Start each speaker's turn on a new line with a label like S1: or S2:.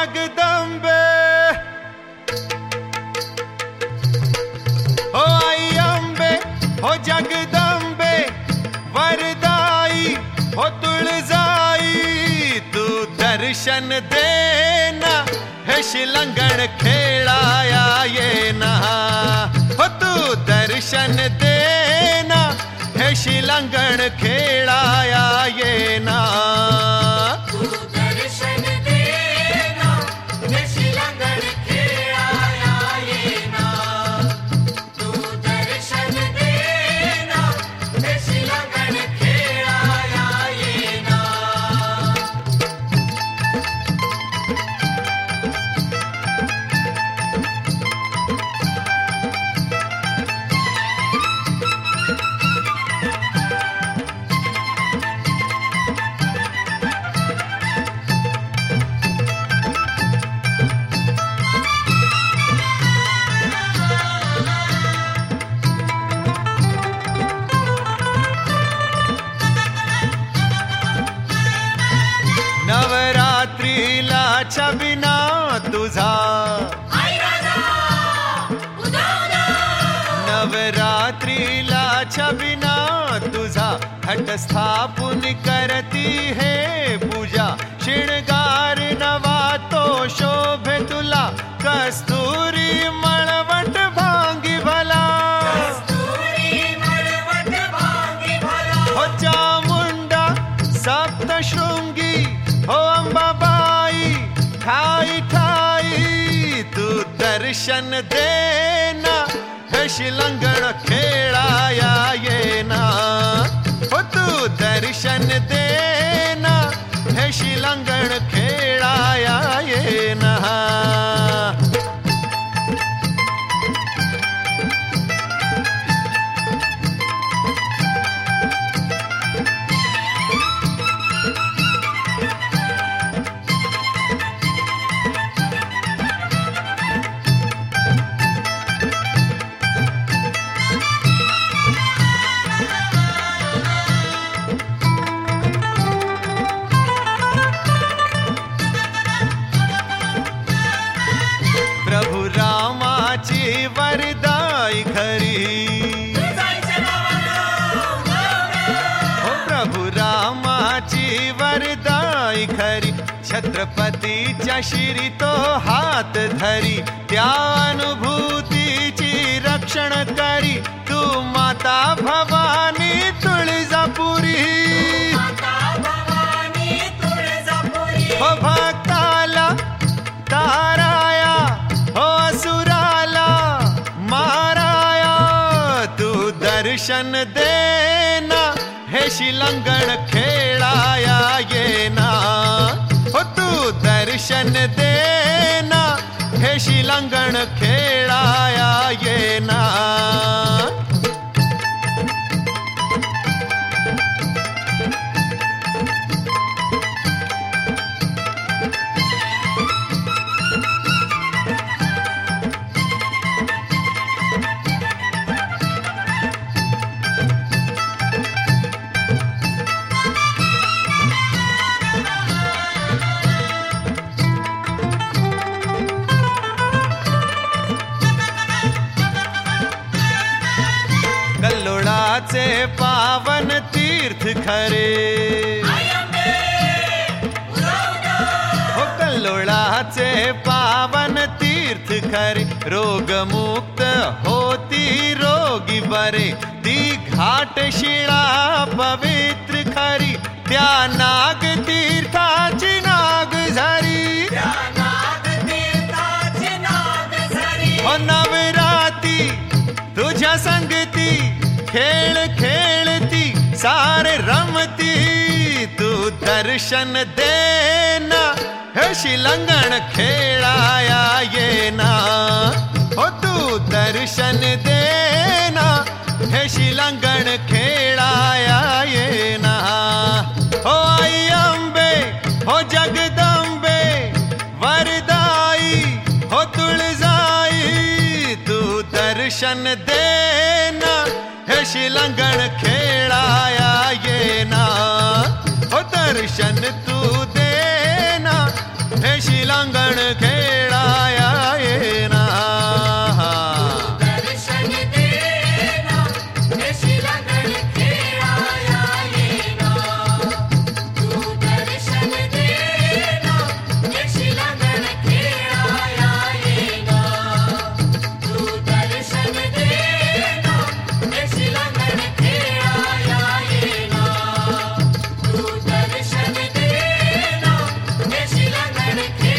S1: जगदम्बे, हो आई अम्बे, हो जगदम्बे, वरदाई हो तुळजाई, तू दर्शन देना हे शिलंगण खेळाया येना, हो तू दर्शन देना हे शिलंगण खेळाया येना,
S2: तू दर्शन देना हे शिलंगण खेळाया येना, तू दर्शन देना हे शिलंगण खेळाया येना.
S1: नवरात्रीला छबिना तुझा, नवरात्रीला छबिना तुझा, घट स्थापन करती है पूजा, श्रृंगार नवा तो शोभे तुला, कस्तुरी मळवट भांगी भला, हो चामुंडा सप्तशृंगी, हो अंबाबाई ठाई ठाई, तू दर्शन देना हे शिलंगण खेळाया येना, हो तू दर्शन देना हे शिलंगण खेळाया येना. प्रभु रामाची वरदाई खरी, हो प्रभु रामाची वरदाई खरी, छत्रपतीच्या शिरी तो हात धरी, त्या अनुभूतीची रक्षण करी, तू माता भवानी तुळजापुरी, हो भक्ताला ताराया, हो असुराला माराया, तू दर्शन देना हे शिलंगण खेळाया येना, हो तू दर्शन देना हे शिलंगण खेळाया येना. कल्लोळाचे पावन तीर्थ खरे, हो कल्लोळाचे पावन तीर्थ खरे, रोगमुक्त होती रोगी बरे, ती घाटशिळा पवित्र खरी, त्या नाग तीर्थाची नाग झरी, हो नवराती तुझ्या संगती, खेळ खेळती सारे रमती, तू दर्शन देना हे शिलंगण खेळाया येना, हो तू दर्शन देना हे शिलंगण खेळाया येना. हो आई अम्बे, हो जगदम्बे, वरदाई हो तुळजाई, तू दर्शन देना हे शिलंगण खेळाया येना, हो दर्शन तू देना हे शिलंगण शिलांगण खेळाया येना.
S2: दर्शन देना हे शिलांगण खेळाया येना. तू दर्शन देना हे शिलांगण खेळाया येना. तू दर्शन देना हे शिलांगण खेळाया येना. तू दर्शन देना हे शिलांगण खेळाया